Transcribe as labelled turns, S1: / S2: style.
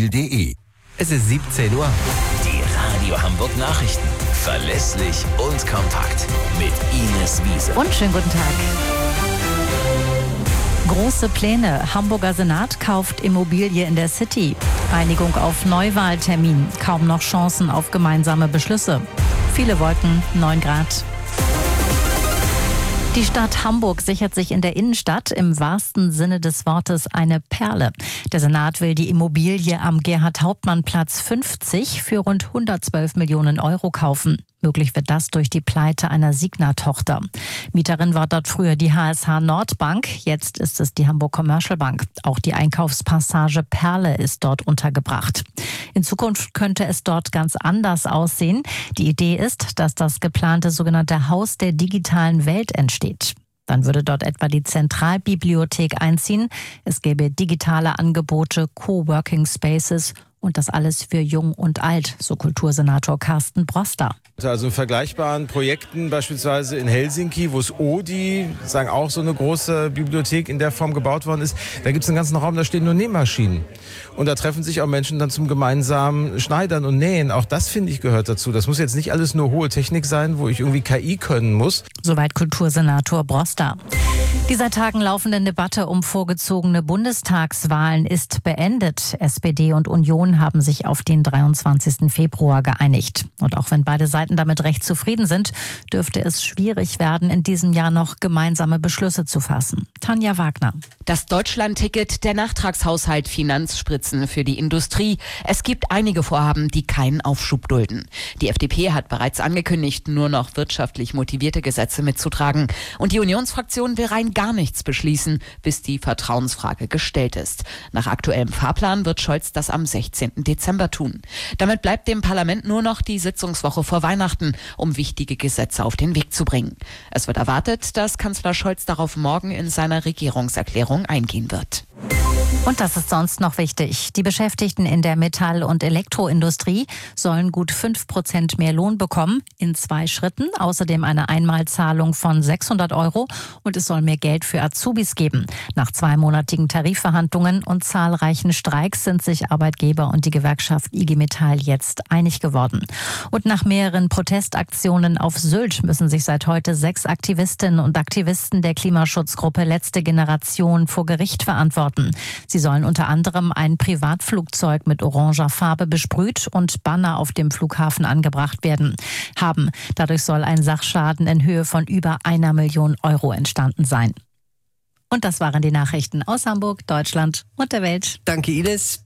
S1: wohnmobil.de.
S2: Es ist 17 Uhr.
S3: Die Radio Hamburg Nachrichten. Verlässlich und kompakt. Mit Ines Wiese.
S4: Und schönen guten Tag. Große Pläne. Hamburger Senat kauft Immobilie in der City. Einigung auf Neuwahltermin. Kaum noch Chancen auf gemeinsame Beschlüsse. Viele Wolken, 9 Grad. Die Stadt Hamburg sichert sich in der Innenstadt im wahrsten Sinne des Wortes eine Perle. Der Senat will die Immobilie am Gerhard-Hauptmann-Platz 50 für rund 112 Millionen Euro kaufen. Möglich wird das durch die Pleite einer Signa-Tochter. Mieterin war dort früher die HSH Nordbank, jetzt ist es die Hamburg Commercial Bank. Auch die Einkaufspassage Perle ist dort untergebracht. In Zukunft könnte es dort ganz anders aussehen. Die Idee ist, dass das geplante sogenannte Haus der digitalen Welt entsteht. Dann würde dort etwa die Zentralbibliothek einziehen. Es gäbe digitale Angebote, Coworking Spaces und das alles für Jung und Alt, so Kultursenator Carsten Broster.
S5: Also in vergleichbaren Projekten, beispielsweise in Helsinki, wo es Oodi, sagen auch so eine große Bibliothek in der Form gebaut worden ist, da gibt es einen ganzen Raum, da stehen nur Nähmaschinen. Und da treffen sich auch Menschen dann zum gemeinsamen Schneidern und Nähen. Auch das, finde ich, gehört dazu. Das muss jetzt nicht alles nur hohe Technik sein, wo ich irgendwie KI können muss.
S4: Soweit Kultursenator Broster. Die seit Tagen laufende Debatte um vorgezogene Bundestagswahlen ist beendet. SPD und Union haben sich auf den 23. Februar geeinigt. Und auch wenn beide Seiten damit recht zufrieden sind, dürfte es schwierig werden, in diesem Jahr noch gemeinsame Beschlüsse zu fassen. Tanja Wagner.
S6: Das Deutschlandticket, der Nachtragshaushalt, Finanzspritzen für die Industrie. Es gibt einige Vorhaben, die keinen Aufschub dulden. Die FDP hat bereits angekündigt, nur noch wirtschaftlich motivierte Gesetze mitzutragen. Und die Unionsfraktion will rein gar nichts beschließen, bis die Vertrauensfrage gestellt ist. Nach aktuellem Fahrplan wird Scholz das am 16. Dezember tun. Damit bleibt dem Parlament nur noch die Sitzungswoche vor Weihnachten, um wichtige Gesetze auf den Weg zu bringen. Es wird erwartet, dass Kanzler Scholz darauf morgen in seiner Regierungserklärung eingehen wird.
S4: Und das ist sonst noch wichtig. Die Beschäftigten in der Metall- und Elektroindustrie sollen gut 5% mehr Lohn bekommen, in 2 Schritten. Außerdem eine Einmalzahlung von 600 Euro und es soll mehr Geld für Azubis geben. Nach 2-monatigen Tarifverhandlungen und zahlreichen Streiks sind sich Arbeitgeber und die Gewerkschaft IG Metall jetzt einig geworden. Und nach mehreren Protestaktionen auf Sylt müssen sich seit heute 6 Aktivistinnen und Aktivisten der Klimaschutzgruppe Letzte Generation vor Gericht verantworten. Sie sollen unter anderem ein Privatflugzeug mit oranger Farbe besprüht und Banner auf dem Flughafen angebracht werden haben. Dadurch soll ein Sachschaden in Höhe von über 1 Million Euro entstanden sein. Und das waren die Nachrichten aus Hamburg, Deutschland und der Welt.
S2: Danke, Ines.